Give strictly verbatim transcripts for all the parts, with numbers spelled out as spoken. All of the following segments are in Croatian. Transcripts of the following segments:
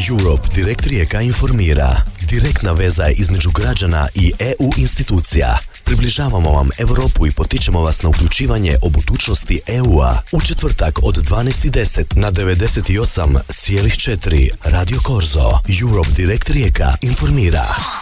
Europe Direkt Rijeka informira. Direktna veza između građana i E U institucija. Približavamo vam Europu i potičemo vas na uključivanje o budućnosti E U-a. U četvrtak od dvanaest i deset na devedeset osam zarez četiri Radio Korzo. Europe Direkt Rijeka informira.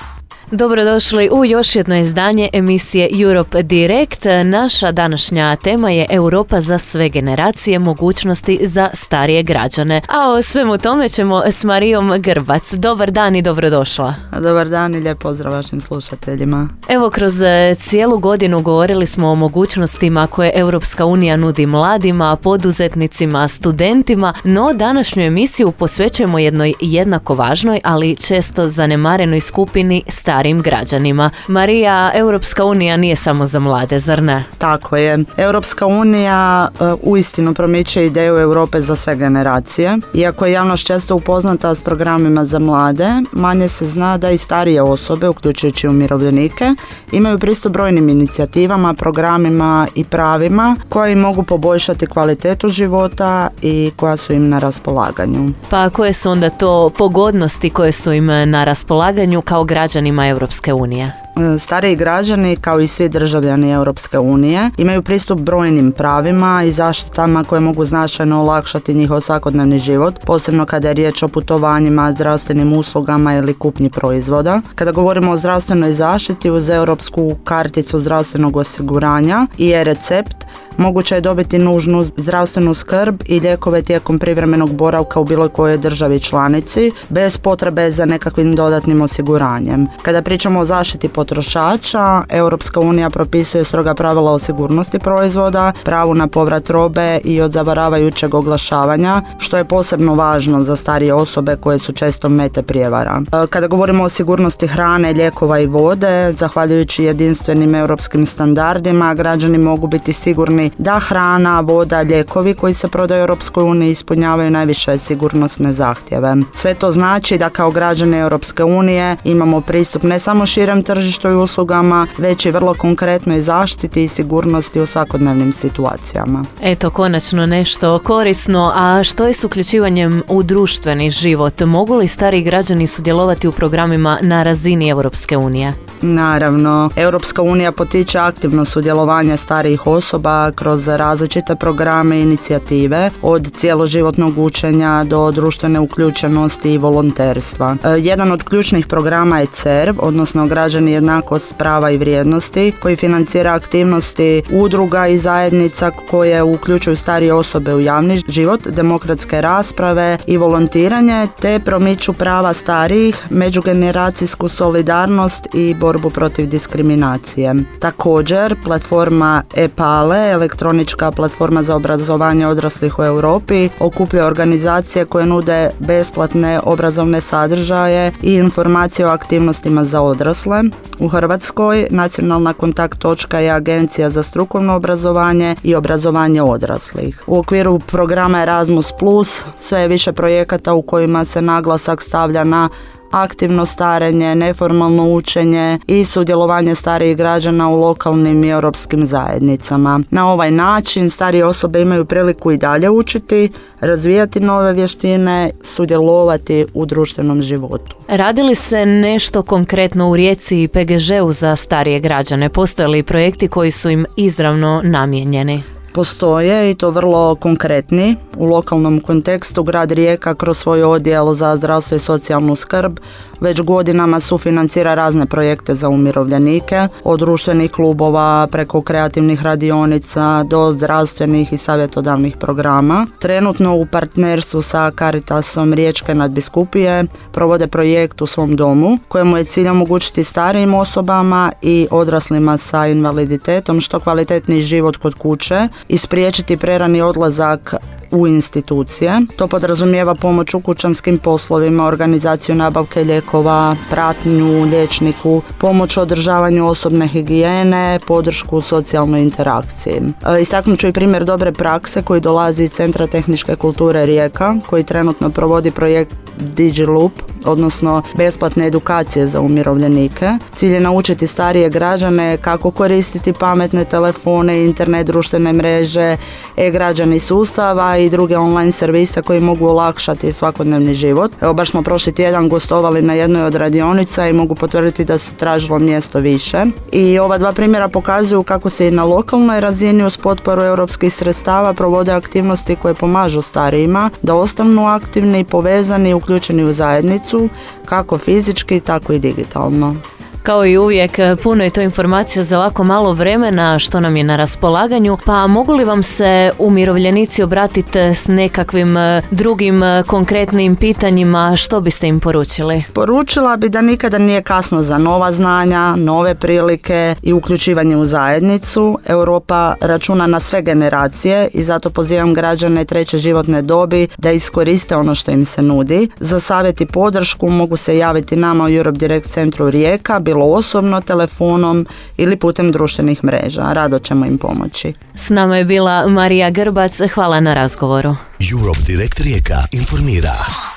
Dobrodošli u još jedno izdanje emisije Europe Direkt. Naša današnja tema je Europa za sve generacije, mogućnosti za starije građane. A o svemu tome ćemo s Marijom Grbac. Dobar dan i dobrodošla. Dobar dan i lijep pozdrav vašim slušateljima. Evo, kroz cijelu godinu govorili smo o mogućnostima koje Europska unija nudi mladima, poduzetnicima, studentima, no današnju emisiju posvećujemo jednoj jednako važnoj, ali često zanemarenoj skupini starijih građanima. Marija, Europska unija nije samo za mlade, zar ne? Tako je. Europska unija uh, uistinu promiče ideju Europe za sve generacije. Iako je javnost često upoznata s programima za mlade, manje se zna da i starije osobe, uključujući umirovljenike, imaju pristup brojnim inicijativama, programima i pravima koji mogu poboljšati kvalitetu života i koja su im na raspolaganju. Pa koje su onda to pogodnosti koje su im na raspolaganju kao građanima Europske unije? Stariji građani, kao i svi državljani Europske unije, imaju pristup brojnim pravima i zaštitama koje mogu značajno olakšati njihov svakodnevni život, posebno kada je riječ o putovanjima, zdravstvenim uslugama ili kupnji proizvoda. Kada govorimo o zdravstvenoj zaštiti, uz europsku karticu zdravstvenog osiguranja i e-recept, moguće je dobiti nužnu zdravstvenu skrb i lijekove tijekom privremenog boravka u bilo kojoj državi članici, bez potrebe za nekakvim dodatnim osiguranjem. Kada pričamo o zaštiti potrošača, Europska unija propisuje stroga pravila o sigurnosti proizvoda, pravu na povrat robe i od zavaravajućeg oglašavanja, što je posebno važno za starije osobe koje su često mete prijevara. Kada govorimo o sigurnosti hrane, lijekova i vode, zahvaljujući jedinstvenim europskim standardima, građani mogu biti sigurni da hrana, voda, lijekovi koji se prodaju u Europskoj uniji ispunjavaju najviše sigurnosne zahtjeve. Sve to znači da kao građani Europske unije imamo pristup ne samo širem tržištu i uslugama, već i vrlo konkretnoj zaštiti i sigurnosti u svakodnevnim situacijama. Eto, konačno nešto korisno. A što je s uključivanjem u društveni život? Mogu li stariji građani sudjelovati u programima na razini Europske unije? Naravno, Europska unija potiče aktivno sudjelovanje starijih osoba kroz različite programe i inicijative, od cjeloživotnog učenja do društvene uključenosti i volonterstva. E, jedan od ključnih programa je C E R V, odnosno Građani, jednakost, prava i vrijednosti, koji financira aktivnosti udruga i zajednica koje uključuju starije osobe u javni život, demokratske rasprave i volontiranje, te promiču prava starijih, međugeneracijsku solidarnost i borbu protiv diskriminacije. Također, platforma e-Pale, elektronička platforma za obrazovanje odraslih u Europi, okuplja organizacije koje nude besplatne obrazovne sadržaje i informacije o aktivnostima za odrasle. U Hrvatskoj nacionalna kontakt točka je Agencija za strukovno obrazovanje i obrazovanje odraslih. U okviru programa Erasmus plus sve je više projekata u kojima se naglasak stavlja na aktivno starenje, neformalno učenje i sudjelovanje starijih građana u lokalnim i europskim zajednicama. Na ovaj način starije osobe imaju priliku i dalje učiti, razvijati nove vještine, sudjelovati u društvenom životu. Radi li se nešto konkretno u Rijeci i P G Ž-u za starije građane? Postoje li projekti koji su im izravno namijenjeni? Postoje i to vrlo konkretni. U lokalnom kontekstu grad Rijeka kroz svoj odjel za zdravstvo i socijalnu skrb već godinama sufinancira razne projekte za umirovljenike, od društvenih klubova preko kreativnih radionica do zdravstvenih i savjetodavnih programa. Trenutno u partnerstvu sa Caritasom Riječke nadbiskupije provode projekt u svom domu kojemu je cilj omogućiti starijim osobama i odraslima sa invaliditetom što kvalitetniji život kod kuće i spriječiti prerani odlazak u institucije. To podrazumijeva pomoć u kućanskim poslovima, organizaciju nabavke lijekova, pratnju liječniku, pomoć u održavanju osobne higijene, podršku u socijalnoj interakciji. E, istaknut ću i primjer dobre prakse koji dolazi iz Centra tehničke kulture Rijeka, koji trenutno provodi projekt DigiLoop, odnosno besplatne edukacije za umirovljenike. Cilj je naučiti starije građane kako koristiti pametne telefone, internet, društvene mreže, e-građani sustava i druge online servise koji mogu olakšati svakodnevni život. Evo, baš smo prošli tjedan gostovali na jednoj od radionica i mogu potvrditi da se tražilo mjesto više. I ova dva primjera pokazuju kako se i na lokalnoj razini uz potporu europskih sredstava provode aktivnosti koje pomažu starijima da ostanu aktivni i povezani i uključeni u zajednicu, kako fizički, tako i digitalno. Kao i uvijek, puno je to informacija za ovako malo vremena što nam je na raspolaganju, pa mogu li vam se umirovljenici obratiti s nekakvim drugim konkretnim pitanjima, što biste im poručili? Poručila bi da nikada nije kasno za nova znanja, nove prilike i uključivanje u zajednicu. Europa računa na sve generacije i zato pozivam građane treće životne dobi da iskoriste ono što im se nudi. Za savjet i podršku mogu se javiti nama u Europe Direct centru Rijeka, bilo osobno, telefonom ili putem društvenih mreža. Rado ćemo im pomoći. S nama je bila Marija Grbac. Hvala na razgovoru. Europe Direct Rijeka informira.